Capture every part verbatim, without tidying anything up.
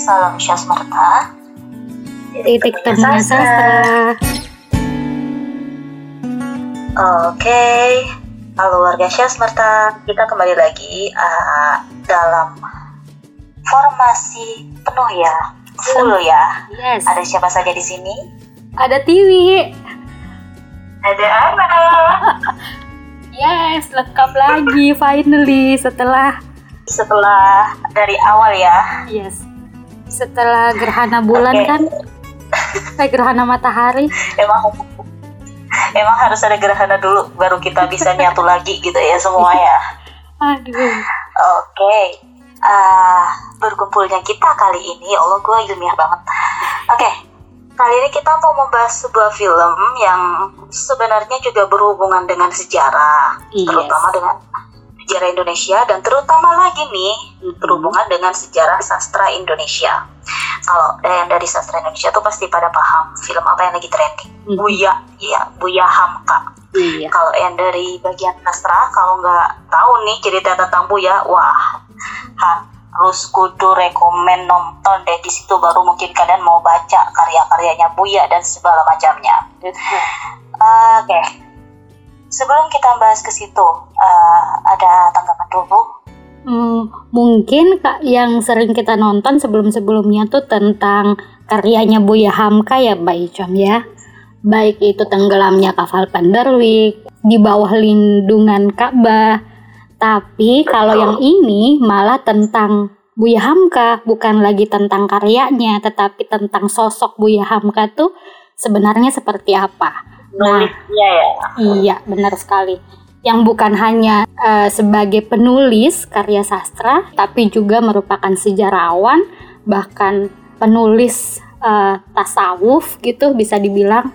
Salam Syasmerta. Titik temunya sastra. Oke, halo warga Syasmerta. Kita kembali lagi uh, dalam formasi penuh ya, full ya. Yes. Ada siapa saja di sini? Ada Tiwi. Ada Ana. Yes, lengkap lagi finally setelah setelah dari awal ya. Yes. Setelah gerhana bulan okay. kan? Kayak gerhana matahari. Emang emang harus ada gerhana dulu baru kita bisa nyatu lagi gitu ya semua ya. Aduh. Oke. Okay. Uh, berkumpulnya kita kali ini, Allah gue ilmiah banget. Oke. Okay. Kali ini kita mau membahas sebuah film yang sebenarnya juga berhubungan dengan sejarah, yes. terutama dengan sejarah Indonesia dan terutama lagi nih mm-hmm. berhubungan dengan sejarah sastra Indonesia. Kalau yang dari sastra Indonesia tuh pasti pada paham film apa yang lagi trending. Mm-hmm. Buya, ya Buya Hamka. Iya. Kalau yang dari bagian sastra, kalau nggak tahu nih cerita tentang Buya, wah, harus kudu rekomen nonton deh, di situ baru mungkin kalian mau baca karya-karyanya Buya dan segala macamnya. Mm-hmm. Uh, Oke. Okay. Sebelum kita bahas ke situ, uh, ada tanggapan dulu? Hmm, mungkin Kak, yang sering kita nonton sebelum-sebelumnya tuh tentang karyanya Buya Hamka ya Mbak Icom ya. Baik itu Tenggelamnya Kapal Panderwick, Di Bawah Lindungan Ka'bah. Tapi kalau yang ini malah tentang Buya Hamka, bukan lagi tentang karyanya, tetapi tentang sosok Buya Hamka tuh sebenarnya seperti apa. Nah, ya. Iya, benar sekali. Yang bukan hanya uh, sebagai penulis karya sastra, tapi juga merupakan sejarawan, bahkan penulis uh, tasawuf gitu bisa dibilang.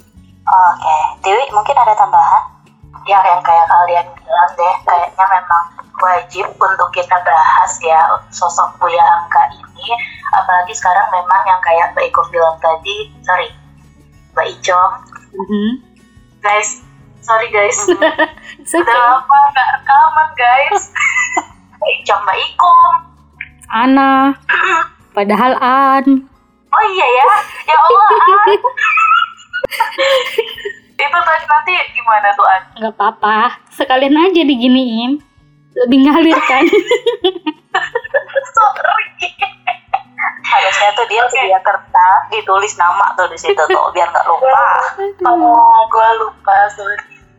Oke, Dewi mungkin ada tambahan? Ya, yang kayak kalian bilang deh, kayaknya memang wajib untuk kita bahas ya sosok Buya Hamka ini. Apalagi sekarang memang yang kayak Mbak Iko bilang tadi, sorry, Mbak Icom. Mm-hmm. Guys, sorry guys. Okay. Udah lama gak rekaman guys. Icom, Mbak Ikom, Ana, padahal An. Oh iya ya, ya Allah An. Itu tadi nanti gimana tuh An? Gak apa-apa, sekalian aja diginiin, lebih ngalir kan. Sorry. Harusnya tuh dia okay. sedia kertas ditulis nama tuh di situ tuh biar nggak lupa. Oh, gue lupa sorry.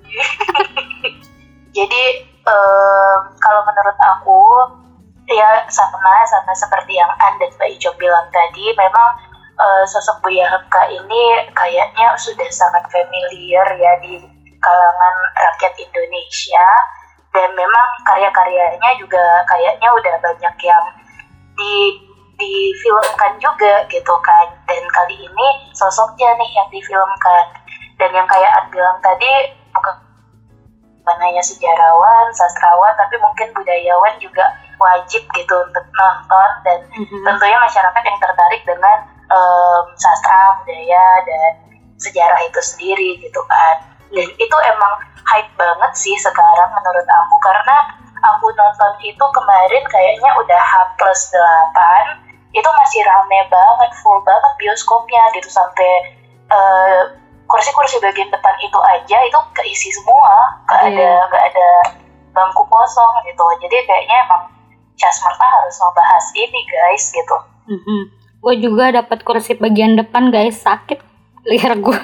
Jadi um, kalau menurut aku ya sama sama seperti yang An dan Mbak Ijo bilang tadi, memang uh, sosok Buya Hamka ini kayaknya sudah sangat familiar ya di kalangan rakyat Indonesia, dan memang karya-karyanya juga kayaknya udah banyak yang di difilmkan juga gitu kan, dan kali ini sosoknya nih yang difilmkan. Dan yang kayak An bilang tadi, bukan hanya sejarawan, sastrawan, tapi mungkin budayawan juga wajib gitu untuk nonton, dan mm-hmm. tentunya masyarakat yang tertarik dengan um, sastra, budaya, dan sejarah itu sendiri gitu kan. Dan itu emang hype banget sih sekarang menurut aku, karena aku nonton itu kemarin kayaknya udah H plus delapan, itu masih rame banget, full banget bioskopnya gitu, sampai uh, kursi-kursi bagian depan itu aja itu keisi semua, gak yeah. ada gak ada bangku kosong gitu. Jadi kayaknya emang Syasmerta harus membahas ini guys gitu. Mm-hmm. Gue juga dapat kursi bagian depan guys, sakit leher gue.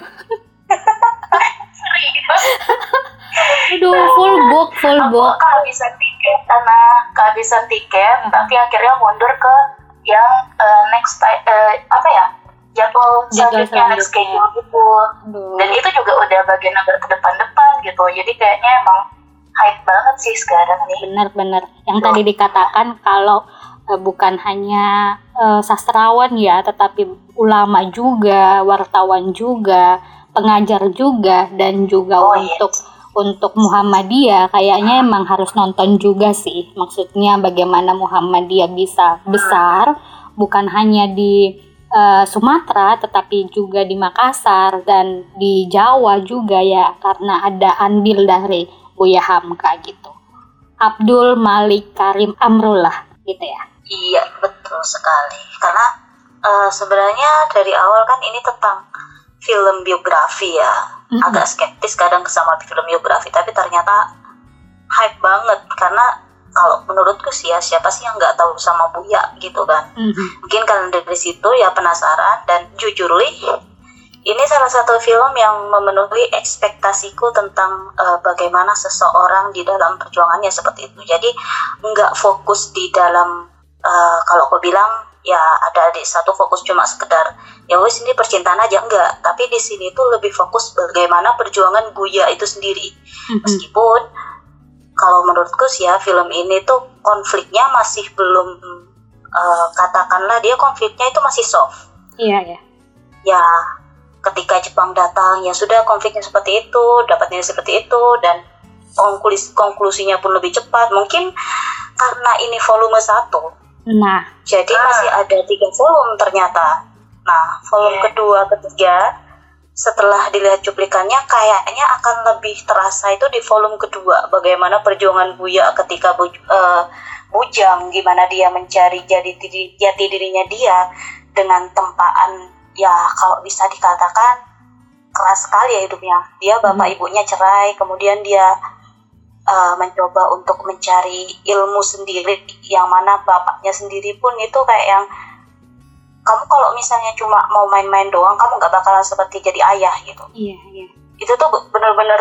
Aduh, full book, full book. Aku kehabisan tiket, karena kehabisan tiket, hmm. tapi akhirnya mundur ke yang uh, next uh, apa ya jadwal selanjutnya, next schedule gitu. Aduh. Dan itu juga udah bagian agak ke depan-depan gitu. Jadi kayaknya emang hype banget sih sekarang nih. Benar-benar. Yang Tuh. tadi dikatakan kalau uh, bukan hanya uh, sastrawan ya, tetapi ulama juga, wartawan juga, pengajar juga, dan juga oh, untuk yes. untuk Muhammadiyah kayaknya emang harus nonton juga sih. Maksudnya bagaimana Muhammadiyah bisa besar, bukan hanya di uh, Sumatera, tetapi juga di Makassar dan di Jawa juga ya, karena ada andil dari Buya Hamka gitu. Abdul Malik Karim Amrullah gitu ya. Iya betul. betul sekali. Karena uh, sebenarnya dari awal kan ini tentang film biografi ya. Mm-hmm. Agak skeptis kadang sama film biografi, tapi ternyata hype banget. Karena kalau menurutku sih ya, siapa sih yang nggak tahu sama Buya gitu kan. Mm-hmm. Mungkin karena dari situ ya penasaran, dan jujur li, ini salah satu film yang memenuhi ekspektasiku tentang uh, bagaimana seseorang di dalam perjuangannya seperti itu. Jadi nggak fokus di dalam, uh, kalau aku bilang ya ada di satu fokus cuma sekedar ya wes ini percintaan aja, enggak. Tapi di sini tuh lebih fokus bagaimana perjuangan Buya itu sendiri. Mm-hmm. Meskipun kalau menurutku sih ya film ini tuh konfliknya masih belum, uh, katakanlah dia konfliknya itu masih soft. Iya ya. Ya ketika Jepang datang ya sudah konfliknya seperti itu, dapatnya seperti itu, dan konklus- konklusinya pun lebih cepat. Mungkin karena ini volume satu. Nah, jadi ah. masih ada tiga volume ternyata. Nah, volume yeah. kedua, ketiga, setelah dilihat cuplikannya kayaknya akan lebih terasa itu di volume kedua. Bagaimana perjuangan Buya ketika bu, uh, bujang, gimana dia mencari jadi diri, jati dirinya dia dengan tempaan, ya kalau bisa dikatakan keras sekali ya hidupnya. Dia bapak hmm. ibunya cerai, kemudian dia Uh, mencoba untuk mencari ilmu sendiri, yang mana bapaknya sendiri pun itu kayak yang, kamu kalau misalnya cuma mau main-main doang, kamu gak bakalan seperti jadi ayah gitu. Iya, iya. Itu tuh benar-benar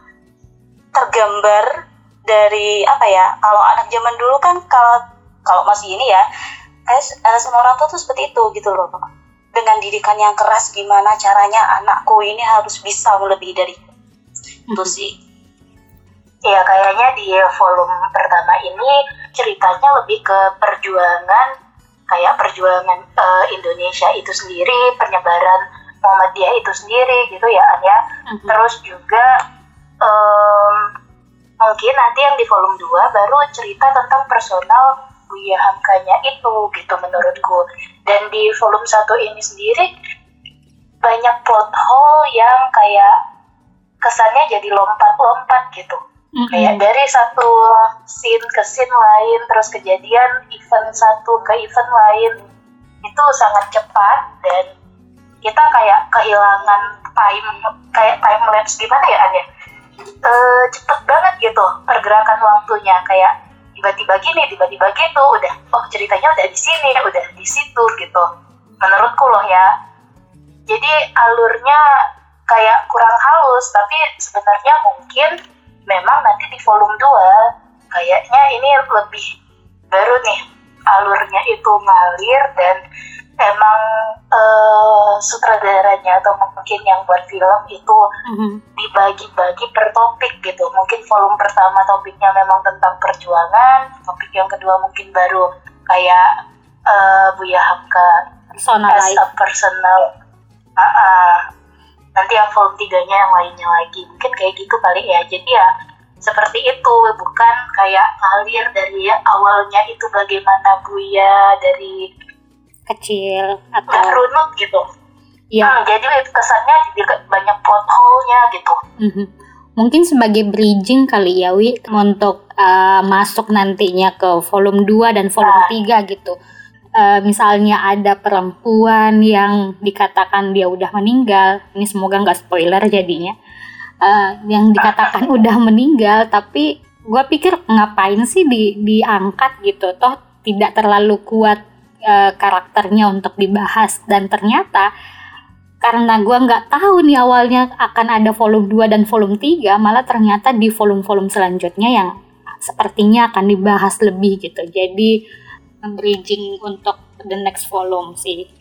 tergambar dari apa ya, kalau anak zaman dulu kan, kalau kalau masih ini ya, kayak uh, semua orang tua tuh seperti itu gitu loh. Dengan didikan yang keras, gimana caranya anakku ini harus bisa melebihi dari itu sih. Ya kayaknya di volume pertama ini ceritanya lebih ke perjuangan, kayak perjuangan uh, Indonesia itu sendiri, penyebaran Muhammadiyah itu sendiri gitu ya Anya. Mm-hmm. Terus juga um, mungkin nanti yang di volume dua baru cerita tentang personal Buya Hamkanya itu gitu menurutku. Dan di volume satu ini sendiri banyak plot hole yang kayak kesannya jadi lompat-lompat gitu. Mm-hmm. Kayak dari satu scene ke scene lain, terus kejadian event satu ke event lain, itu sangat cepat dan kita kayak kehilangan time, kayak time lapse gimana ya Anya? E, cepet banget gitu pergerakan waktunya, kayak tiba-tiba gini, tiba-tiba gitu, udah oh ceritanya udah di sini, udah di situ gitu. Menurutku loh ya. Jadi alurnya kayak kurang halus, tapi sebenarnya mungkin memang nanti di volume dua kayaknya ini lebih baru nih, alurnya itu ngalir, dan emang uh, sutradaranya atau mungkin yang buat film itu mm-hmm. dibagi-bagi per topik gitu. Mungkin volume pertama topiknya memang tentang perjuangan, topik yang kedua mungkin baru kayak uh, Buya Hamka personal as a personal, uh, uh, nanti yang volume tiganya yang lainnya lagi, mungkin kayak gitu kali ya. Jadi ya seperti itu, bukan kayak ngalir dari awalnya itu bagaimana Buya dari kecil atau runut gitu. Ya. Hmm, jadi kesannya jadi banyak plot hole-nya gitu. Mm-hmm. Mungkin sebagai bridging kali ya Wi, untuk uh, masuk nantinya ke volume dua dan volume nah. tiga gitu. Uh, misalnya ada perempuan yang dikatakan dia udah meninggal, ini semoga nggak spoiler jadinya, uh, yang dikatakan udah meninggal, tapi gue pikir ngapain sih di, diangkat gitu, toh tidak terlalu kuat uh, karakternya untuk dibahas, dan ternyata karena gue nggak tahu nih awalnya akan ada volume dua dan volume tiga, malah ternyata di volume-volume selanjutnya yang sepertinya akan dibahas lebih gitu, jadi bridging untuk the next volume sih.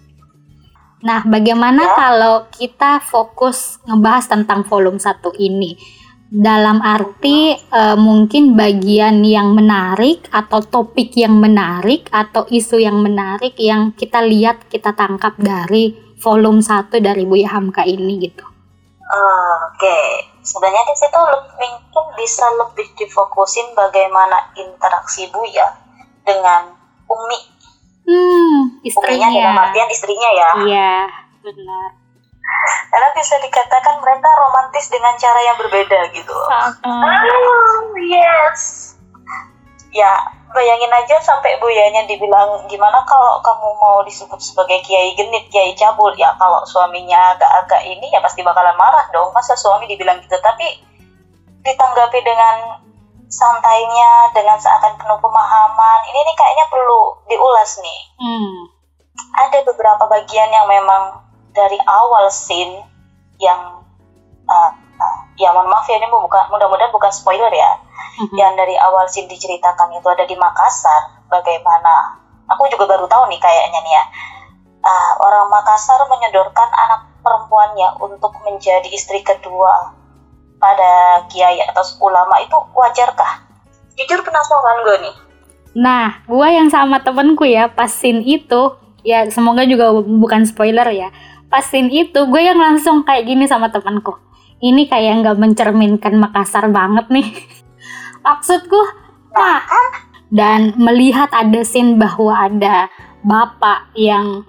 Nah, bagaimana ya? Kalau kita fokus ngebahas tentang volume satu ini? Dalam arti uh, mungkin bagian yang menarik atau topik yang menarik atau isu yang menarik yang kita lihat, kita tangkap dari volume satu dari Buya Hamka ini gitu. Uh, Oke, okay. Sebenarnya di situ mungkin bisa lebih difokusin bagaimana interaksi Buya dengan Umi. Hmm, istrinya. Uminya dalam artian istrinya ya. Iya, benar. Karena bisa dikatakan mereka romantis dengan cara yang berbeda gitu. Uh-uh. Oh, yes. Ya, bayangin aja sampai buyanya dibilang gimana kalau kamu mau disebut sebagai kiai genit, kiai cabul, ya kalau suaminya agak-agak ini ya pasti bakalan marah dong. Masa suami dibilang gitu, tapi ditanggapi dengan santainya, dengan seakan penuh pemahaman. Ini nih kayaknya perlu diulas nih. Hmm. Ada beberapa bagian yang memang dari awal scene yang uh, uh, ya mohon maaf ya, ini bukan, mudah-mudahan bukan spoiler ya. Mm-hmm. Yang dari awal scene diceritakan itu ada di Makassar. Bagaimana? Aku juga baru tahu nih kayaknya nih ya. Uh, orang Makassar menyodorkan anak perempuannya untuk menjadi istri kedua pada kiai atau ulama. Itu wajarkah? Jujur penasaran gue nih. Nah, gue yang sama temenku ya, pas scene itu, ya semoga juga bukan spoiler ya. Pas scene itu, gue yang langsung kayak gini sama temenku. Ini kayak nggak mencerminkan Makassar banget nih. Maksudku, nah, dan melihat ada scene bahwa ada bapak yang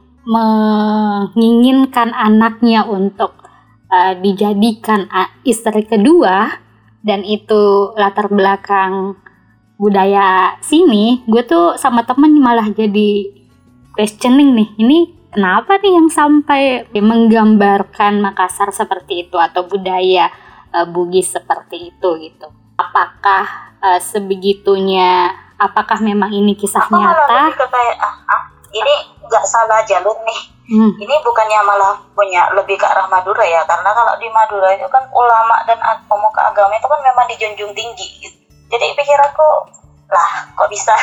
menginginkan anaknya untuk uh, dijadikan uh, istri kedua, dan itu latar belakang budaya sini, gue tuh sama temen malah jadi questioning nih, ini kenapa nih yang sampai menggambarkan Makassar seperti itu atau budaya uh, Bugis seperti itu gitu. Apakah uh, sebegitunya, apakah memang ini kisah aku nyata? Malah lebih ke kayak, ah, ah, ini nggak salah jalur nih. Hmm. Ini bukannya malah punya lebih ke arah Madura ya, karena kalau di Madura itu kan ulama dan pemuka agama itu kan memang dijunjung tinggi gitu. Jadi pikiranku, lah kok bisa?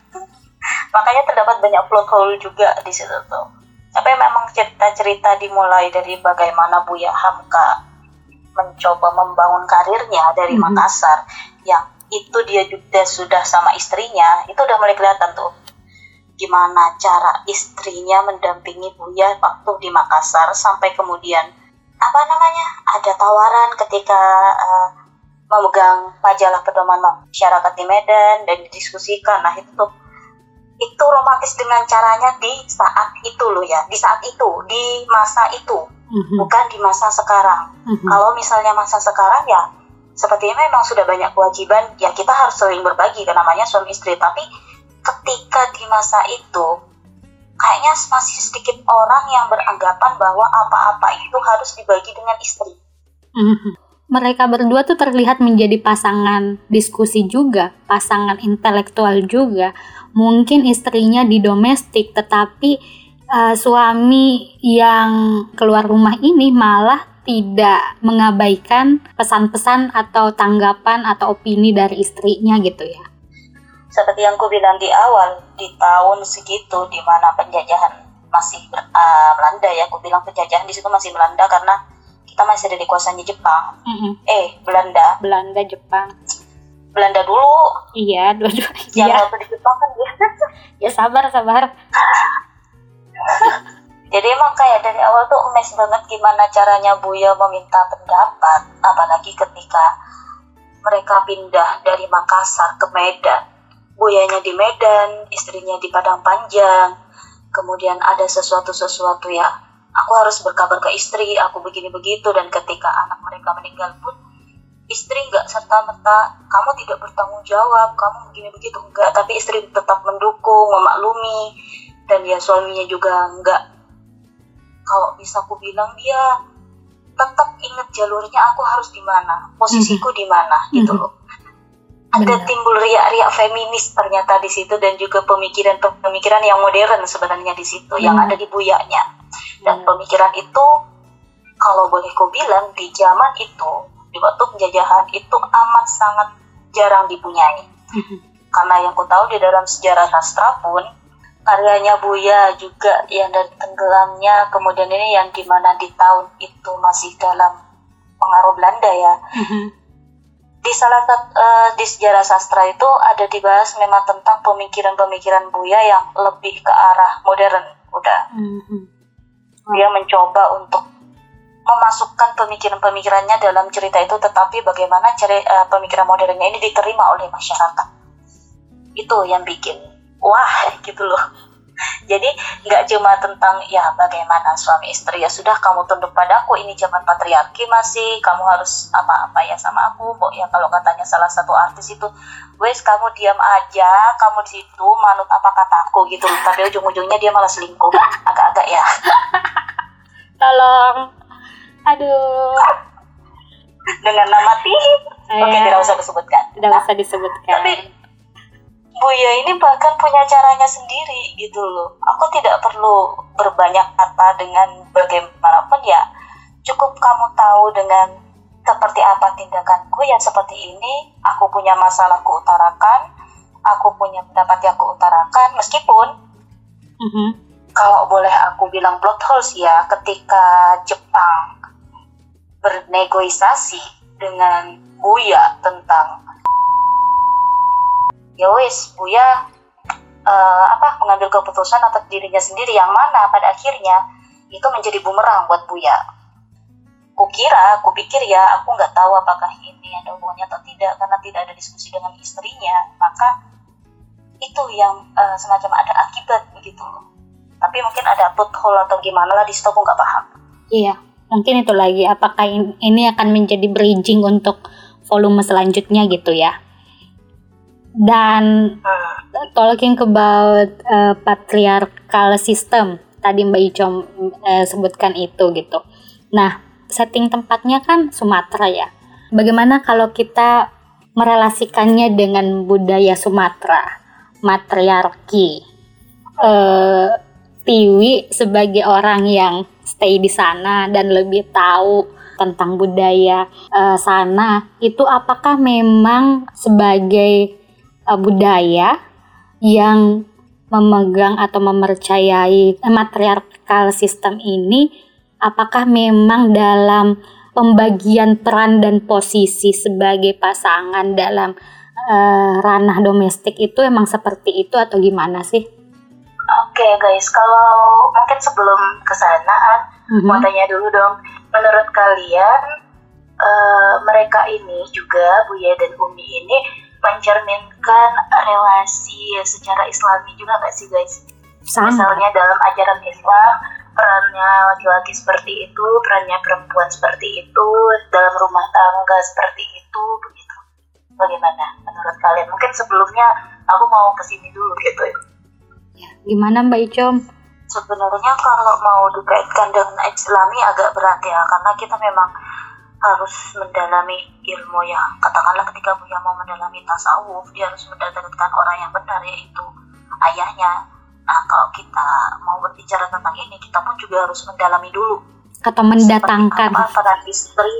Makanya terdapat banyak plot hole juga di situ tuh. Tapi memang cerita-cerita dimulai dari bagaimana Buya Hamka mencoba membangun karirnya dari mm-hmm. Makassar, yang itu dia juga sudah sama istrinya, itu udah mulai kelihatan tuh gimana cara istrinya mendampingi Buya waktu di Makassar, sampai kemudian apa namanya ada tawaran ketika uh, memegang majalah pedoman masyarakat di Medan dan didiskusikan. Nah itu tuh itu romantis dengan caranya di saat itu loh ya, di saat itu, di masa itu. Mm-hmm. Bukan di masa sekarang. Mm-hmm. Kalau misalnya masa sekarang ya sepertinya memang sudah banyak kewajiban, ya kita harus saling berbagi, kan namanya suami istri. Tapi ketika di masa itu kayaknya masih sedikit orang yang beranggapan bahwa apa-apa itu harus dibagi dengan istri. Mm-hmm. Mereka berdua tuh terlihat menjadi pasangan diskusi juga, pasangan intelektual juga. Mungkin istrinya di domestik, tetapi Uh, suami yang keluar rumah ini malah tidak mengabaikan pesan-pesan atau tanggapan atau opini dari istrinya gitu ya. Seperti yang ku bilang di awal, di tahun segitu di mana penjajahan masih uh, Belanda ya, aku bilang penjajahan di situ masih Belanda karena kita masih ada dikuasanya Jepang. Mm-hmm. Eh Belanda. Belanda Jepang. Belanda dulu. Iya, dua-dua. Yang iya. waktu di Jepang kan dia. Ya sabar sabar. Jadi emang kayak dari awal tuh amazed banget gimana caranya Buya meminta pendapat, apalagi ketika mereka pindah dari Makassar ke Medan. Buyanya di Medan, istrinya di Padang Panjang. Kemudian ada sesuatu-sesuatu ya, aku harus berkabar ke istri, aku begini-begitu. Dan ketika anak mereka meninggal pun, istri nggak serta-merta, kamu tidak bertanggung jawab, kamu begini-begitu, enggak. Tapi istri tetap mendukung, memaklumi. Dan ya suaminya juga enggak, kalau bisa aku bilang dia tetap ingat jalurnya, aku harus di mana, posisiku di mana gitu loh. Ada timbul riak-riak feminis ternyata di situ, dan juga pemikiran-pemikiran yang modern sebenarnya di situ, hmm. yang ada di Buyanya. Dan hmm. pemikiran itu kalau boleh ku bilang di zaman itu, di waktu penjajahan itu amat sangat jarang dipunyai. Hmm. Karena yang ku tahu di dalam sejarah sastra pun karyanya Buya juga yang dari tenggelamnya, kemudian ini yang dimana di tahun itu masih dalam pengaruh Belanda ya. Mm-hmm. Di salah satu uh, di sejarah sastra itu ada dibahas memang tentang pemikiran-pemikiran Buya yang lebih ke arah modern. Udah, mm-hmm. dia mencoba untuk memasukkan pemikiran-pemikirannya dalam cerita itu, tetapi bagaimana ceri, uh, pemikiran modernnya ini diterima oleh masyarakat. Itu yang bikin wah gitu loh. Jadi nggak cuma tentang ya bagaimana suami istri, ya sudah kamu tunduk padaku, ini zaman patriarki masih, kamu harus apa-apa ya sama aku. Kok ya kalau katanya salah satu artis itu, wes kamu diam aja, kamu di situ manut apa kataku gitu. Tapi ujung-ujungnya dia malah selingkuh, agak-agak ya. Tolong, aduh. Dengan nama Tip. Oke, okay, tidak usah disebutkan. Tidak nah, usah disebutkan. Tapi Buya ini bahkan punya caranya sendiri gitu loh. Aku tidak perlu berbanyak kata dengan bagaimanapun ya. Cukup kamu tahu dengan seperti apa tindakanku yang seperti ini. Aku punya masalah ku utarakan. Aku punya pendapat yang ku utarakan. Meskipun mm-hmm. kalau boleh aku bilang plot holes ya, ketika Jepang bernegosiasi dengan Buya tentang ya wis Buya uh, apa mengambil keputusan atas dirinya sendiri, yang mana pada akhirnya itu menjadi bumerang buat Buya. Kukira, kupikir ya, aku nggak tahu apakah ini ada hubungannya atau tidak karena tidak ada diskusi dengan istrinya, maka itu yang uh, semacam ada akibat begitu. Tapi mungkin ada plot hole atau gimana lah di situ, aku nggak paham. Iya, mungkin itu lagi. Apakah ini akan menjadi bridging untuk volume selanjutnya gitu ya? Dan hmm. talking about uh, patriarchal system, tadi Mbak Icom uh, sebutkan itu gitu. Nah, setting tempatnya kan Sumatera ya. Bagaimana kalau kita merelasikannya dengan budaya Sumatera, matriarki? Uh, Tiwi sebagai orang yang stay di sana dan lebih tahu tentang budaya uh, sana, itu apakah memang sebagai uh, budaya yang memegang atau mempercayai matriarkal sistem ini, apakah memang dalam pembagian peran dan posisi sebagai pasangan dalam uh, ranah domestik itu emang seperti itu atau gimana sih? Oke okay, guys, kalau mungkin sebelum kesana, mm-hmm. mau tanya dulu dong, menurut kalian uh, mereka ini juga, Buya dan Umi ini mencerminkan relasi secara Islami juga nggak sih guys? Sama. Misalnya dalam ajaran Islam, perannya laki-laki seperti itu, perannya perempuan seperti itu, dalam rumah tangga seperti itu, begitu. Bagaimana menurut kalian? Mungkin sebelumnya aku mau kesini dulu gitu ya. Ya, gimana Mbak Icom? Sebenarnya kalau mau dikaitkan dengan Islami agak berat ya, karena kita memang harus mendalami ilmu ya. Katakanlah ketika Buya mau mendalami tasawuf, dia harus mendatangkan orang yang benar, yaitu ayahnya. Nah, kalau kita mau berbicara tentang ini, kita pun juga harus mendalami dulu. Atau mendatangkan. Seperti apa peran istri.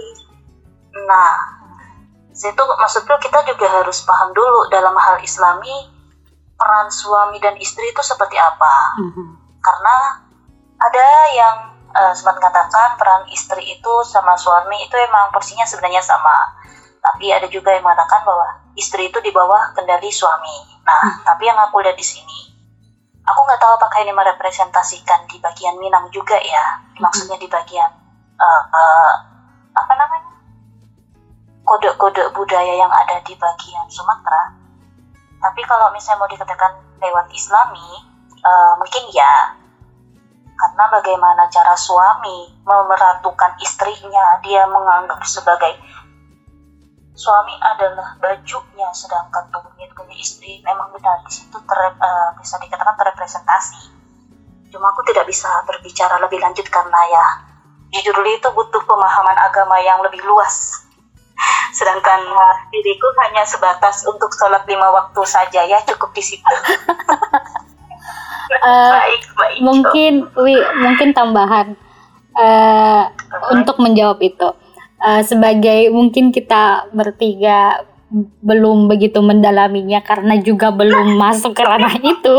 Nah, itu maksudnya kita juga harus paham dulu dalam hal Islami, peran suami dan istri itu seperti apa. Mm-hmm. Karena ada yang uh, sempat mengatakan peran istri itu sama suami itu emang porsinya sebenarnya sama. Tapi ada juga yang mengatakan bahwa istri itu di bawah kendali suami. Nah, mm-hmm. tapi yang aku lihat di sini, aku nggak tahu apakah ini merepresentasikan di bagian Minang juga ya. Mm-hmm. Maksudnya di bagian uh, uh, apa namanya? Kode-kode budaya yang ada di bagian Sumatera. Tapi kalau misalnya mau dikatakan lewat Islami, uh, mungkin ya. Karena bagaimana cara suami memeratukan istrinya, dia menganggap sebagai suami adalah bajunya, sedangkan tubuhnya punya istri. Memang benar di situ ter, uh, bisa dikatakan terrepresentasi. Cuma aku tidak bisa berbicara lebih lanjut karena ya jujur itu butuh pemahaman agama yang lebih luas. Sedangkan uh, diriku hanya sebatas untuk sholat lima waktu saja ya, cukup di situ. uh, baik, baik. Mungkin, wi, mungkin tambahan uh, uh-huh. untuk menjawab itu. Uh, sebagai mungkin kita bertiga belum begitu mendalaminya karena juga belum masuk ke ranah itu,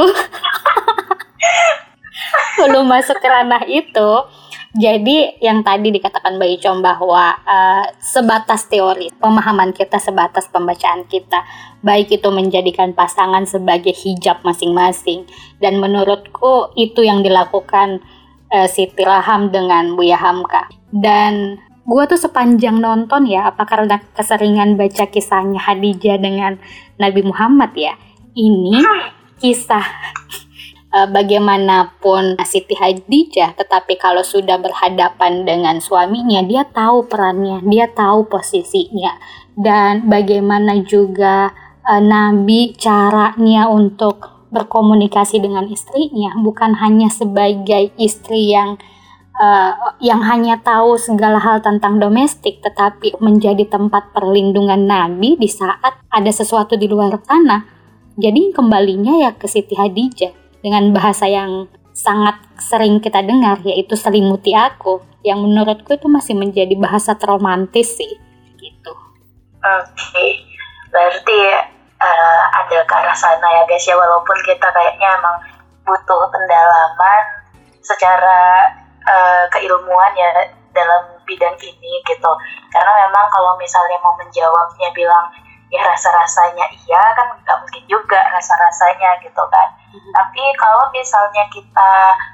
belum masuk ke ranah itu. Jadi yang tadi dikatakan Mbak Icom bahwa uh, sebatas teori, pemahaman kita sebatas pembacaan kita, baik itu menjadikan pasangan sebagai hijab masing-masing. Dan menurutku itu yang dilakukan uh, Siti Raham dengan Buya Hamka. Dan gue tuh sepanjang nonton ya, apa karena keseringan baca kisahnya Khadijah dengan Nabi Muhammad ya, ini kisah uh, bagaimanapun Siti Hadijah, tetapi kalau sudah berhadapan dengan suaminya, dia tahu perannya, dia tahu posisinya. Dan bagaimana juga uh, Nabi caranya untuk berkomunikasi dengan istrinya, bukan hanya sebagai istri yang Uh, yang hanya tahu segala hal tentang domestik, tetapi menjadi tempat perlindungan Nabi di saat ada sesuatu di luar sana. Jadi kembalinya ya ke Siti Hadijah dengan bahasa yang sangat sering kita dengar, yaitu selimuti aku, yang menurutku itu masih menjadi bahasa terromantis sih gitu. Oke, okay. Berarti uh, ada ke arah sana ya guys ya, walaupun kita kayaknya emang butuh pendalaman secara Uh, keilmuan ya dalam bidang ini gitu, karena memang kalau misalnya mau menjawabnya bilang ya rasa-rasanya iya kan nggak mungkin juga rasa-rasanya gitu kan. Mm-hmm. Tapi kalau misalnya kita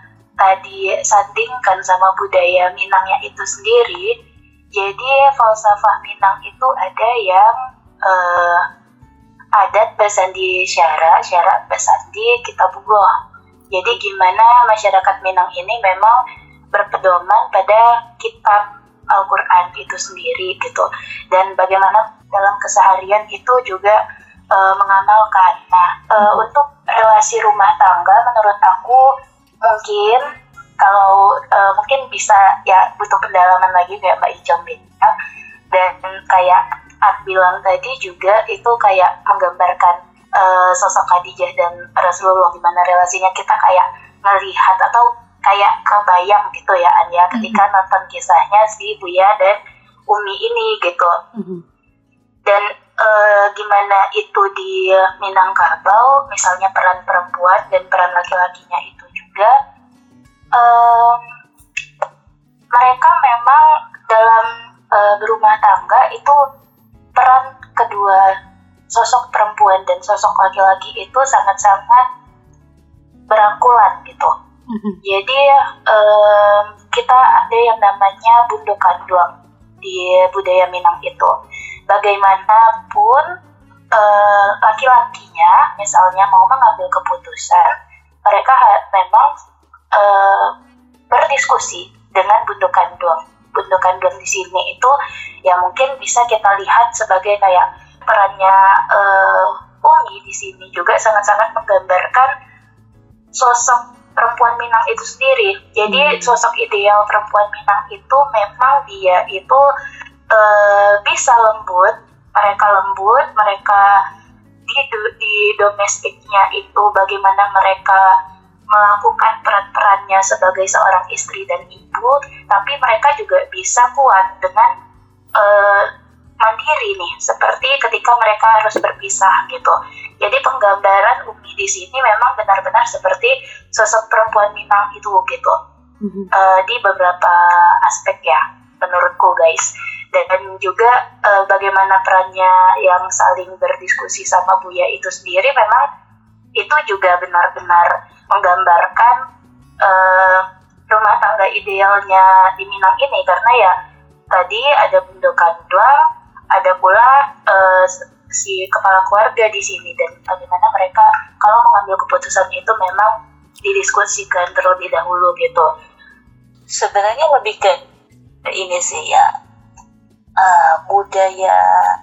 tadi sandingkan sama budaya Minangnya itu sendiri, jadi falsafah Minang itu ada yang uh, adat basandi syara, syara basandi kitabullah. Jadi gimana masyarakat Minang ini memang berpedoman pada kitab Al-Quran itu sendiri gitu, dan bagaimana dalam keseharian itu juga e, mengamalkan. Nah, e, untuk relasi rumah tangga menurut aku mungkin kalau e, mungkin bisa ya butuh pendalaman lagi kayak Mbak Ijom bilang, dan kayak Ak bilang tadi juga itu kayak menggambarkan e, sosok Khadijah dan Rasulullah, gimana relasinya kita kayak melihat atau kayak kebayang gitu ya Anya ketika mm-hmm. nonton kisahnya si Buya dan Umi ini gitu. Mm-hmm. Dan e, gimana itu di Minangkabau misalnya peran perempuan dan peran laki-lakinya itu juga e, mereka memang dalam e, berumah tangga itu peran kedua sosok perempuan dan sosok laki-laki itu sangat-sangat berangkulan gitu. Mm-hmm. Jadi um, kita ada yang namanya bundo kanduang di budaya Minang itu. Bagaimanapun uh, laki-lakinya misalnya mau mengambil keputusan, mereka ha- memang uh, berdiskusi dengan bundo kanduang. Bundo kanduang di sini itu ya mungkin bisa kita lihat sebagai kayak perannya uh, Umi di sini juga sangat-sangat menggambarkan sosok perempuan Minang itu sendiri. Jadi sosok ideal perempuan Minang itu memang dia itu e, bisa lembut, mereka lembut, mereka di, di domestiknya itu bagaimana mereka melakukan peran-perannya sebagai seorang istri dan ibu, tapi mereka juga bisa kuat dengan e, mandiri nih, seperti ketika mereka harus berpisah gitu. Jadi penggambaran Umi di sini memang benar-benar seperti sosok perempuan Minang itu gitu, mm-hmm. uh, di beberapa aspek ya menurutku guys. Dan juga uh, bagaimana perannya yang saling berdiskusi sama Buya itu sendiri memang itu juga benar-benar menggambarkan uh, rumah tangga idealnya di Minang ini, karena ya tadi ada bundo kanduang, ada pula uh, si kepala keluarga di sini, dan bagaimana mereka kalau mengambil keputusan itu memang didiskusikan terlebih dahulu gitu. Sebenarnya lebih ke ini sih ya, uh, budaya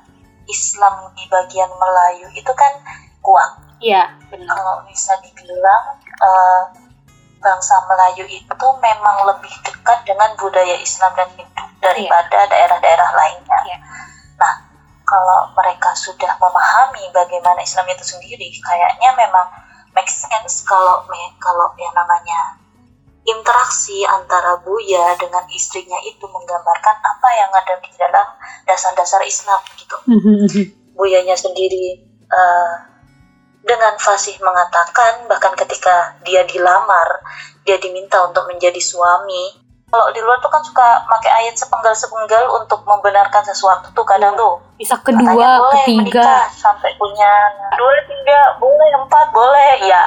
Islam di bagian Melayu itu kan kuat. Iya, benar. Kalau bisa dibilang uh, bangsa Melayu itu memang lebih dekat dengan budaya Islam dan Hindu daripada ya. daerah-daerah lainnya. Ya. Nah, kalau mereka sudah memahami bagaimana Islam itu sendiri, kayaknya memang make sense kalau kalau yang namanya interaksi antara Buya dengan istrinya itu menggambarkan apa yang ada di dalam dasar-dasar Islam gitu. Buyanya sendiri uh, dengan fasih mengatakan, bahkan ketika dia dilamar, dia diminta untuk menjadi suami. Kalau di luar tuh kan suka pakai ayat sepenggal-sepenggal untuk membenarkan sesuatu tuh kadang tuh. Bisa kedua, boleh ketiga, menikah, sampai punya dua, tiga, boleh empat, boleh uh. ya.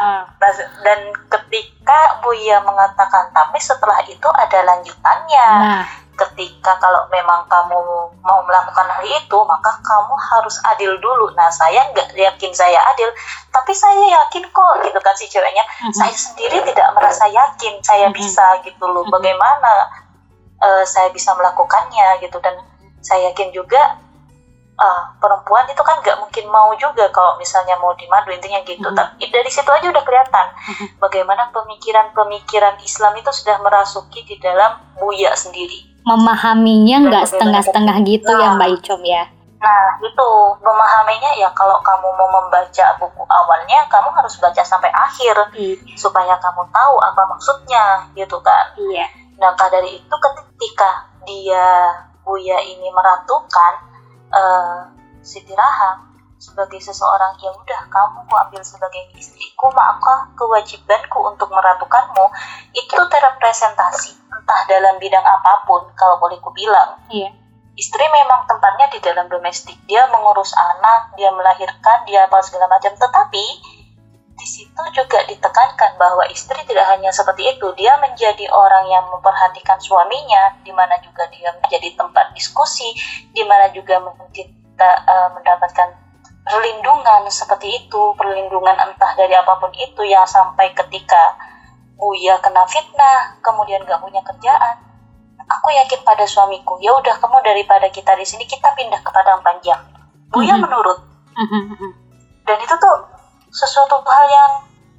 Dan ketika Buya mengatakan, tapi setelah itu ada lanjutannya. Nah. ketika kalau memang kamu mau melakukan hal itu, maka kamu harus adil dulu. Nah, saya nggak yakin saya adil, tapi saya yakin kok, gitu kan si ceweknya. Mm-hmm. Saya sendiri tidak merasa yakin saya mm-hmm. bisa, gitu loh. Mm-hmm. Bagaimana uh, saya bisa melakukannya, gitu. Dan saya yakin juga uh, perempuan itu kan nggak mungkin mau juga kalau misalnya mau dimadu, intinya gitu. Mm-hmm. Tapi dari situ aja udah kelihatan mm-hmm. bagaimana pemikiran-pemikiran Islam itu sudah merasuki di dalam Buya sendiri. Memahaminya nggak setengah-setengah gitu nah, ya Mbak Icom ya? Nah itu memahaminya ya, kalau kamu mau membaca buku awalnya, kamu harus baca sampai akhir hmm. supaya kamu tahu apa maksudnya, gitu kan? Iya. Nah dari itu ketika dia Buya ini meratukan uh, Siti Rahang sebagai seseorang yang udah kamu ku ambil sebagai istriku, maka kewajibanku untuk meratukanmu, itu tuh terrepresentasi entah dalam bidang apapun. Kalau boleh ku bilang, iya. Istri memang tempatnya di dalam domestik, dia mengurus anak, dia melahirkan, dia apa segala macam. Tetapi di situ juga ditekankan bahwa istri tidak hanya seperti itu, dia menjadi orang yang memperhatikan suaminya, di mana juga dia menjadi tempat diskusi, di mana juga mencipta, uh, mendapatkan perlindungan seperti itu, perlindungan entah dari apapun itu, yang sampai ketika Buya kena fitnah, kemudian gak punya kerjaan, aku yakin pada suamiku, ya udah kamu daripada kita di sini, kita pindah ke Padang Panjang. Buya mm-hmm. menurut, mm-hmm. dan itu tuh sesuatu hal yang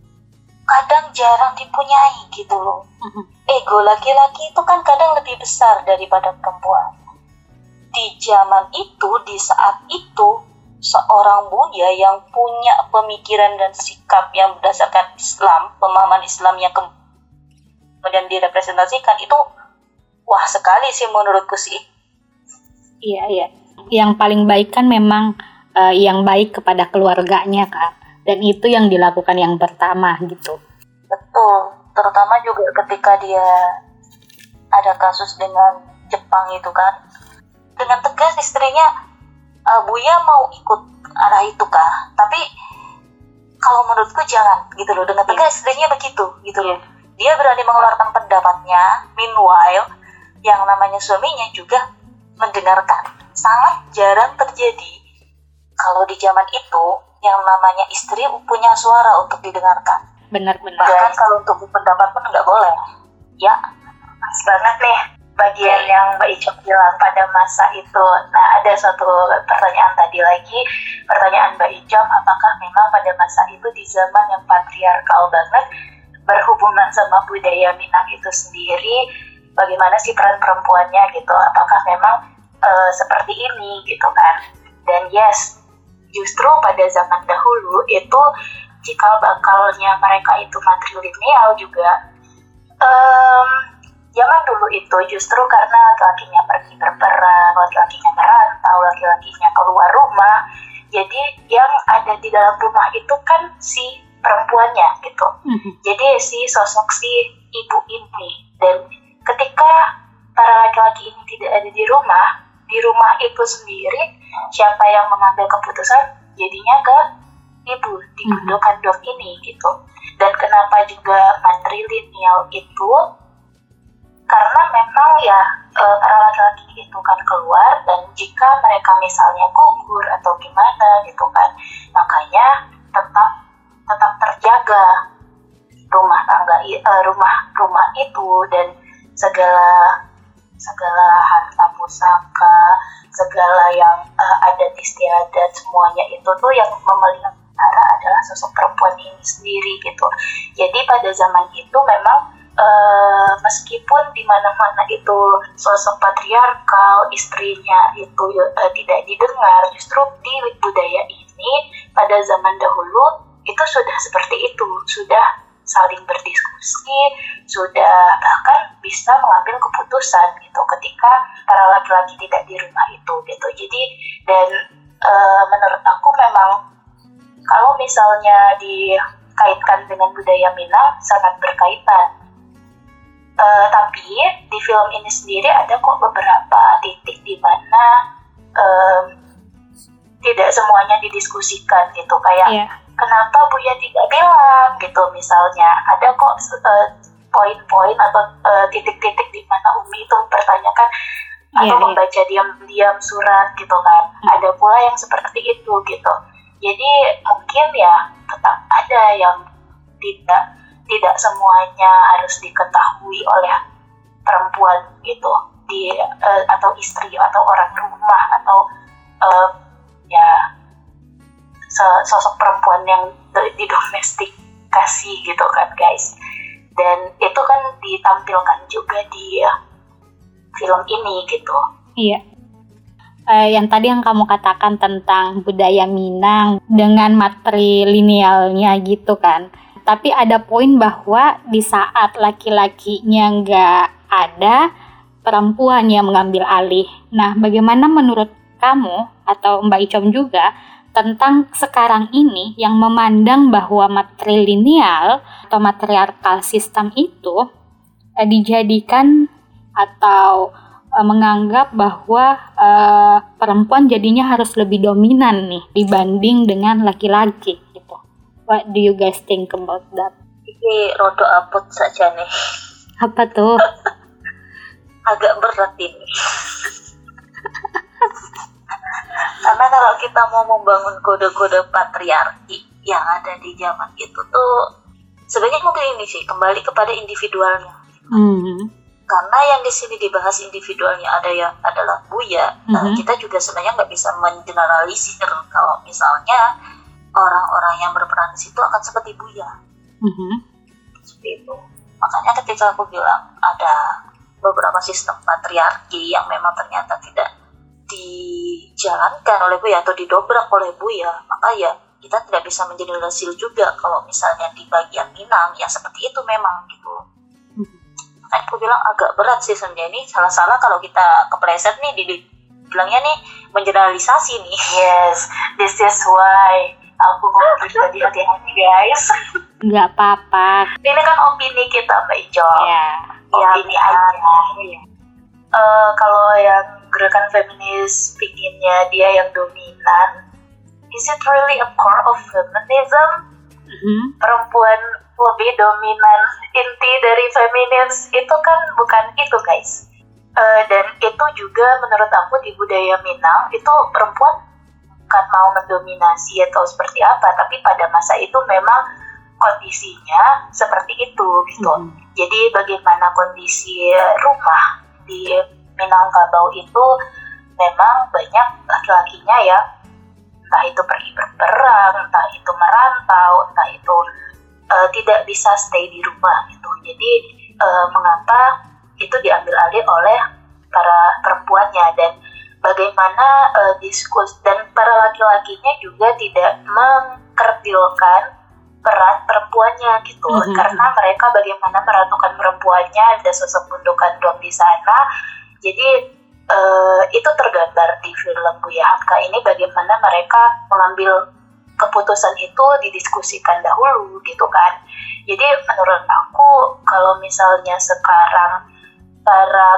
kadang jarang dipunyai gitu loh. Mm-hmm. Ego laki-laki itu kan kadang lebih besar daripada perempuan. Di zaman itu, di saat itu, seorang Buya yang punya pemikiran dan sikap yang berdasarkan Islam, pemahaman Islam yang kemudian direpresentasikan, itu wah sekali sih menurutku sih. Iya, iya. Yang paling baik kan memang uh, yang baik kepada keluarganya kan, dan itu yang dilakukan yang pertama gitu. Betul, terutama juga ketika dia ada kasus dengan Jepang itu kan, dengan tegas istrinya, Uh, Buya mau ikut arah itu kah? Tapi kalau menurutku jangan gitu loh. Dengan tegas istrinya begitu gitu loh. Dia berani mengeluarkan pendapatnya. Meanwhile yang namanya suaminya juga mendengarkan. Sangat jarang terjadi kalau di zaman itu yang namanya istri punya suara untuk didengarkan. Benar-benar. Bahkan kalau untuk pendapat pun nggak boleh. Ya, pas banget nih bagian yang Mbak Icom bilang pada masa itu. Nah, ada satu pertanyaan tadi lagi, pertanyaan Mbak Icom, apakah memang pada masa itu di zaman yang patriarkal banget, berhubungan sama budaya Minang itu sendiri, bagaimana sih peran perempuannya gitu? Apakah memang uh, seperti ini gitu kan? Dan yes, justru pada zaman dahulu itu cikal bakalnya mereka itu matrilineal juga. Um, Zaman dulu itu justru karena laki-lakinya pergi berperang, laki-lakinya merantau, laki-lakinya keluar rumah, jadi yang ada di dalam rumah itu kan si perempuannya gitu. Mm-hmm. Jadi si sosok si ibu ini. Dan ketika para laki-laki ini tidak ada di rumah, di rumah itu sendiri siapa yang mengambil keputusan? Jadinya ke ibu, di kandung-kandung ini gitu. Dan kenapa juga matrilineal itu? Karena memang ya e, para laki-laki itu kan keluar, dan jika mereka misalnya gugur atau gimana gitu kan, makanya tetap tetap terjaga rumah tangga e, rumah rumah itu, dan segala segala harta pusaka, segala yang e, adat istiadat semuanya itu tuh yang memelihara adalah sosok perempuan ini sendiri gitu. Jadi pada zaman itu memang Uh, meskipun di mana-mana itu sosok patriarkal, istrinya itu uh, tidak didengar, justru di budaya ini pada zaman dahulu itu sudah seperti itu, sudah saling berdiskusi, sudah bahkan bisa mengambil keputusan gitu ketika para laki-laki tidak di rumah itu gitu. Jadi dan uh, menurut aku memang kalau misalnya dikaitkan dengan budaya Minang sangat berkaitan. Uh, tapi di film ini sendiri ada kok beberapa titik di mana um, tidak semuanya didiskusikan gitu, kayak yeah. Kenapa Buya tidak bilang gitu misalnya, ada kok uh, poin-poin atau uh, titik-titik di mana Umi itu mempertanyakan atau yeah, membaca yeah. diam-diam surat gitu kan. Hmm. Ada pula yang seperti itu gitu. Jadi mungkin ya tetap ada yang tidak tidak semuanya harus diketahui oleh perempuan gitu di uh, atau istri atau orang rumah atau uh, ya sosok perempuan yang didomestikasi gitu kan guys. Dan itu kan ditampilkan juga di uh, film ini gitu. Iya. Uh, yang tadi yang kamu katakan tentang budaya Minang dengan matrilinealnya gitu kan. Tapi ada poin bahwa di saat laki-lakinya nggak ada, perempuan yang mengambil alih. Nah, bagaimana menurut kamu atau Mbak Icom juga tentang sekarang ini yang memandang bahwa matrilineal atau matriarkal sistem itu eh, dijadikan atau eh, menganggap bahwa eh, perempuan jadinya harus lebih dominan nih dibanding dengan laki-laki gitu. What do you guys think about that? Ini rodo apot saja nih. Apa tuh? Agak berat ini. Karena kalau kita mau membangun kode-kode patriarki yang ada di zaman itu tuh sebenarnya mungkin ini sih kembali kepada individualnya. Mm-hmm. Karena yang di sini dibahas individualnya ada yang adalah Buya. Mm-hmm. Nah, kita juga sebenarnya nggak bisa mengeneralisir kalau misalnya orang-orang yang berperan di situ akan seperti Buya. Mm-hmm. Seperti itu. Makanya ketika aku bilang ada beberapa sistem patriarki yang memang ternyata tidak dijalankan oleh Buya atau didobrak oleh Buya, maka ya kita tidak bisa menjadi lasil juga kalau misalnya di bagian Minang ya seperti itu memang gitu. Makanya aku bilang agak berat sih sebenarnya ini salah-salah kalau kita kepleset nih di bilangnya nih mengeneralisasi nih. Yes, this is why aku ngomong pribadi hati-hati guys. Nggak apa-apa. Ini kan opini kita Mbak Ijo. Ya. Opini ya, aja. Ya. Uh, kalau yang gerakan feminis pinginnya dia yang dominan, is it really a core of feminism? Mm-hmm. Perempuan lebih dominan, inti dari feminis itu kan bukan itu guys. Uh, dan itu juga menurut aku di budaya Minang itu perempuan bukan mau mendominasi atau seperti apa, tapi pada masa itu memang kondisinya seperti itu gitu. Mm-hmm. Jadi bagaimana kondisi rumah di Minangkabau itu memang banyak laki-lakinya ya, entah itu pergi berperang, entah itu merantau, entah itu uh, tidak bisa stay di rumah gitu. Jadi uh, mengapa itu diambil alih oleh para perempuannya dan bagaimana uh, diskus dan para laki-lakinya juga tidak mengkerdilkan peran perempuannya gitu. Mm-hmm. Karena mereka bagaimana meratukan perempuannya, ada sosok gundukan dom di sana. Jadi uh, itu tergambar di film Buya Hamka ini bagaimana mereka mengambil keputusan itu didiskusikan dahulu gitu kan. Jadi menurut aku kalau misalnya sekarang para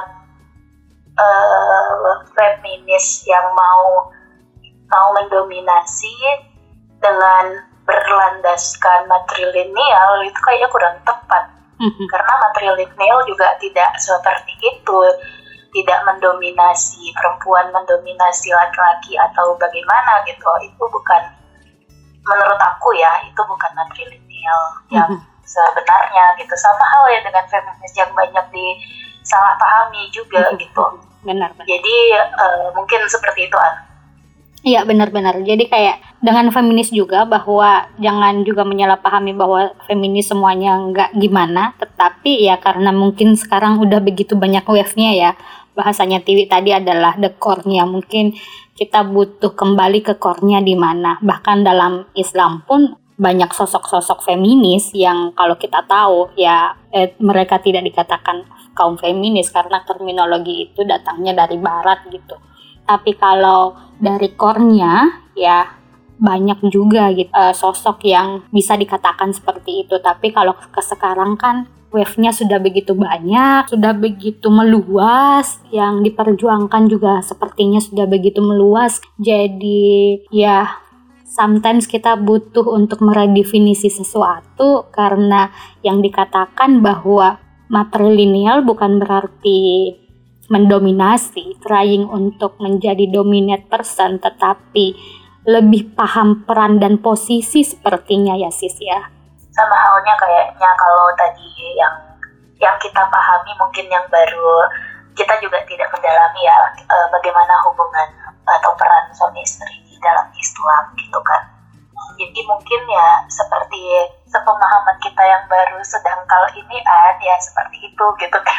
uh, feminis yang mau mau mendominasi dengan berlandaskan matrilineal itu kayaknya kurang tepat. Mm-hmm. Karena matrilineal juga tidak seperti itu, tidak mendominasi perempuan, mendominasi laki-laki atau bagaimana gitu. Itu bukan, menurut aku ya, itu bukan matrilineal yang mm-hmm. sebenarnya gitu. Sama hal ya dengan feminis yang banyak disalahpahami juga mm-hmm. gitu. Benar, benar. Jadi uh, mungkin seperti itu An. Iya benar-benar. Jadi kayak dengan feminis juga bahwa jangan juga menyalahpahami bahwa feminis semuanya nggak gimana. Tetapi ya karena mungkin sekarang udah begitu banyak wave-nya ya. Bahasanya Tiwi tadi adalah the core-nya. Mungkin kita butuh kembali ke core-nya di mana. Bahkan dalam Islam pun banyak sosok-sosok feminis yang kalau kita tahu ya eh, mereka tidak dikatakan kaum feminis karena terminologi itu datangnya dari barat gitu. Tapi kalau dari core-nya ya banyak juga gitu uh, sosok yang bisa dikatakan seperti itu. Tapi kalau ke sekarang kan wave-nya sudah begitu banyak, sudah begitu meluas, yang diperjuangkan juga sepertinya sudah begitu meluas. Jadi ya sometimes kita butuh untuk meredefinisi sesuatu karena yang dikatakan bahwa matrilineal bukan berarti mendominasi, trying untuk menjadi dominant person, tetapi lebih paham peran dan posisi sepertinya ya sis ya. Sama halnya kayaknya kalau tadi yang yang kita pahami mungkin yang baru, kita juga tidak mendalami ya e, bagaimana hubungan atau peran suami istri di dalam Islam gitu kan. Jadi mungkin ya seperti sepemahaman kita yang baru sedang kali ini ada ya seperti itu gitu kan.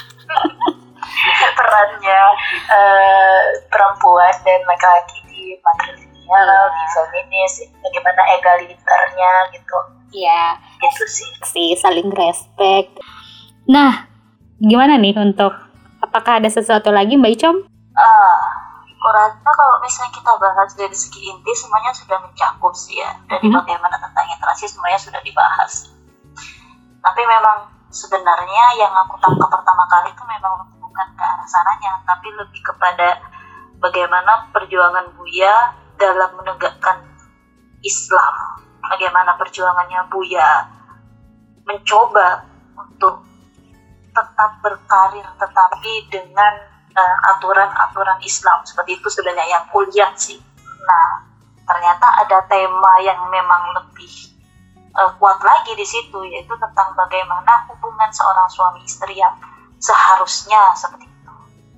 Perannya e, perempuan dan laki-laki di matrilineal, di feminis, bagaimana egaliternya gitu. Iya, gitu sih. sih saling respect. Nah, gimana nih untuk apakah ada sesuatu lagi Mbak Icom? Ah, aku rasa kalau misalnya kita bahas dari segi inti semuanya sudah mencakup sih ya. Dari hmm. bagaimana tentang interaksi semuanya sudah dibahas. Tapi memang sebenarnya yang aku tangkap pertama kali itu memang bukan ke arah sananya, tapi lebih kepada bagaimana perjuangan Buya dalam menegakkan Islam. Bagaimana perjuangannya Buya mencoba untuk tetap berkarir tetapi dengan uh, aturan-aturan Islam. Seperti itu sebenarnya yang kuliah sih. Nah, ternyata ada tema yang memang lebih uh, kuat lagi di situ, yaitu tentang bagaimana hubungan seorang suami istri yang seharusnya seperti itu.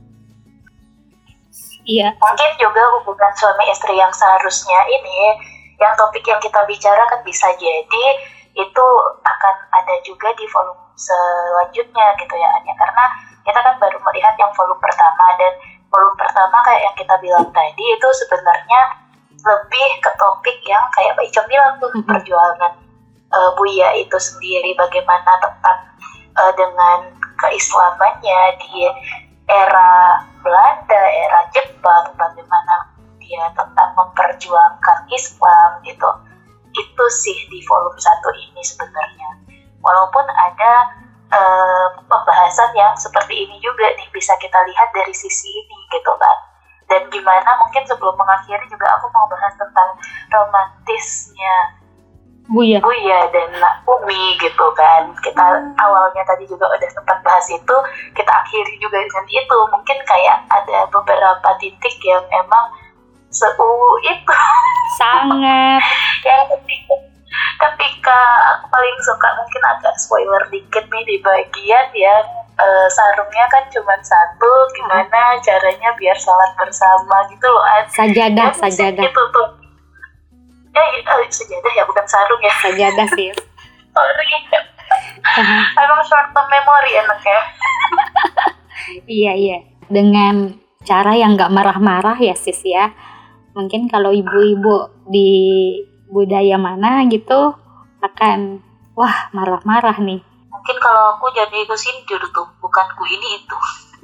Iya. Mungkin juga hubungan suami istri yang seharusnya ini, yang topik yang kita bicarakan bisa jadi itu akan ada juga di volume selanjutnya gitu ya Anya, karena kita kan baru melihat yang volume pertama, dan volume pertama kayak yang kita bilang tadi itu sebenarnya lebih ke topik yang kayak Mbak Icom bilang tuh, mm-hmm. perjuangan uh, Buya itu sendiri, bagaimana tetap uh, dengan keislamannya di era Belanda, era Jepang, bagaimana dia tetap memperjuangkan Islam gitu. Itu sih di volume satu ini sebenarnya. Walaupun ada uh, pembahasan yang seperti ini juga nih, bisa kita lihat dari sisi ini gitu kan. Dan gimana mungkin sebelum mengakhiri juga aku mau bahas tentang romantisnya Buya, Buya dan Umi gitu kan. Kita awalnya tadi juga udah sempat bahas itu, kita akhiri juga dengan itu. Mungkin kayak ada beberapa titik yang emang seu itu sangat yang ketika, ketika aku paling suka, mungkin agak spoiler dikit nih di bagian yang uh, sarungnya kan cuma satu, gimana caranya biar sholat bersama gitu loh. Sajadah, ya, sajadah itu tuh ya, ya sajadah ya, bukan sarung ya, sajadah sih. Sorry, emang short term memory enak ya. Iya iya, dengan cara yang nggak marah-marah ya sis ya. Mungkin kalau ibu-ibu di budaya mana gitu akan wah marah-marah nih. Mungkin kalau aku jadi kusindir tuh, bukan ku ini itu.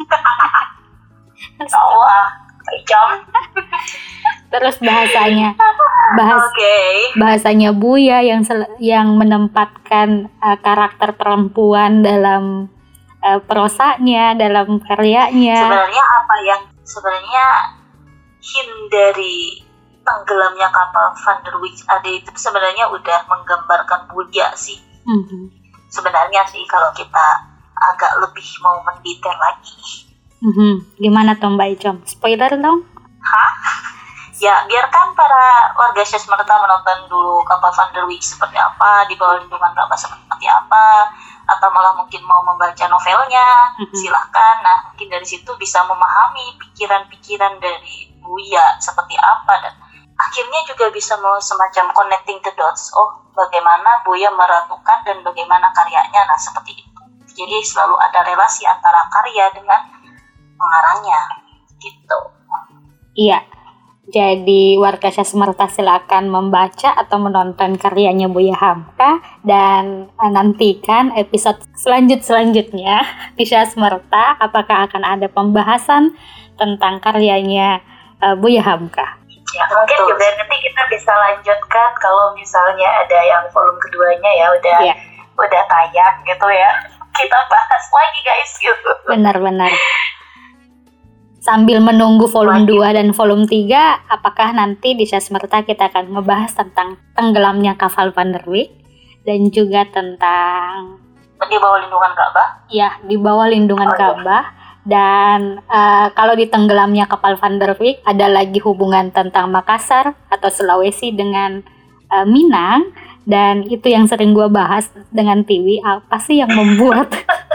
Wah, jam. Terus bahasanya, bahas, okay. bahasanya Buya yang sel- yang menempatkan uh, karakter perempuan dalam uh, prosanya, dalam karyanya. Sebenarnya apa yang sebenarnya hindari tenggelamnya kapal Van der Wijk A D itu sebenarnya udah menggambarkan Buya sih. Mm-hmm. Sebenarnya sih kalau kita agak lebih mau mendetail lagi. Mm-hmm. Gimana tuh Mbak Icom? Spoiler dong? Hah? Ya biarkan para warga Syasmerta menonton dulu kapal Van der Wijk seperti apa, di bawah lindungan Raba seperti apa, atau malah mungkin mau membaca novelnya, mm-hmm. silahkan. Nah mungkin dari situ bisa memahami pikiran-pikiran dari Buya seperti apa, dan akhirnya juga bisa mau semacam connecting the dots. Oh, bagaimana Buya meratukan dan bagaimana karyanya. Nah, seperti itu. Jadi selalu ada relasi antara karya dengan pengarangnya gitu. Iya. Jadi warga Syasmerta silakan membaca atau menonton karyanya Buya Hamka, dan nantikan episode selanjut-selanjutnya di Syasmerta apakah akan ada pembahasan tentang karyanya Uh, Buya Hamka. Ya mungkin Betul. juga nanti kita bisa lanjutkan kalau misalnya ada yang volume keduanya ya udah yeah. udah tayang gitu ya, kita bahas lagi guys gitu. Benar-benar. Sambil menunggu volume dua dan volume tiga, apakah nanti di Syasmerta kita akan ngebahas tentang tenggelamnya kapal Van der Wijk dan juga tentang di bawah lindungan Ka'bah? Ya, di bawah lindungan Oh, iya. Ka'bah. Dan eh, kalau di tenggelamnya kapal Van der Wijk ada lagi hubungan tentang Makassar atau Sulawesi dengan eh, Minang. Dan itu yang sering gue bahas dengan Tiwi, apa sih yang membuat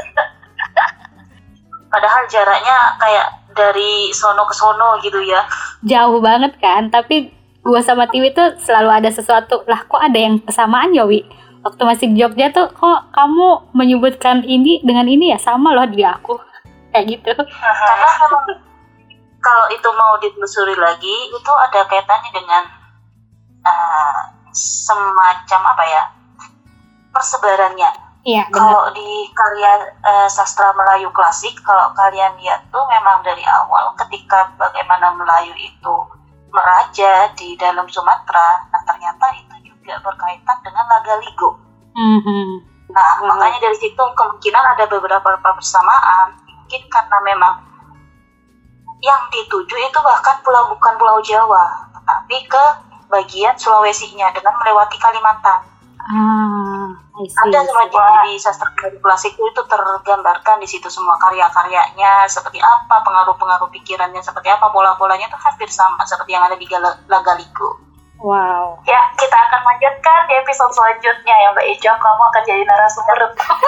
Padahal jaraknya kayak dari sono ke sono gitu ya. jauh banget kan? Tapi gue sama Tiwi tuh selalu ada sesuatu, lah kok ada yang kesamaan ya Wi? Waktu masih di Jogja tuh kok kamu menyebutkan ini dengan ini ya, sama loh di aku. Kayak gitu. Karena memang kalau itu mau ditelusuri lagi, itu ada kaitannya dengan uh, semacam apa ya, persebarannya. Iya, benar. Kalau di karya uh, sastra Melayu klasik, kalau kalian lihat tuh memang dari awal ketika bagaimana Melayu itu meraja di dalam Sumatera, nah ternyata itu juga berkaitan dengan Lagaligo. Mhm. Nah, Hmm. makanya dari situ kemungkinan ada beberapa persamaan, mungkin karena memang yang dituju itu bahkan pulau bukan Pulau Jawa, tetapi ke bagian Sulawesinya dengan melewati Kalimantan. Ah, I see. Ada semacam di sastra Melayu klasik itu tergambarkan di situ semua karya-karyanya seperti apa, pengaruh-pengaruh pikirannya seperti apa, pola-polanya itu hampir sama seperti yang ada di Gala- Lagaligo. Wow. Ya, kita akan lanjutkan di episode selanjutnya ya Mbak Ijom. Kamu akan jadi narasumber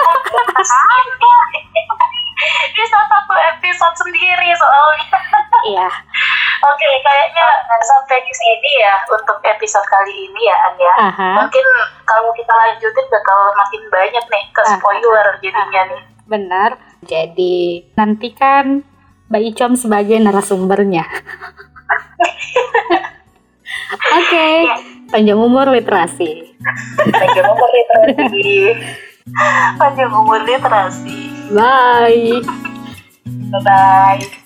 bisa satu episode sendiri soalnya. Iya. Oke, kayaknya sampai di sini ya untuk episode kali ini ya An ya. Aha. Mungkin kalau kita lanjutin bakal makin banyak nih ke Aha. spoiler jadinya nih. Benar. Jadi nantikan Mbak Icom sebagai narasumbernya. Oke. Panjang umur literasi. Panjang umur literasi. Panjang umur literasi. Bye. Bye bye.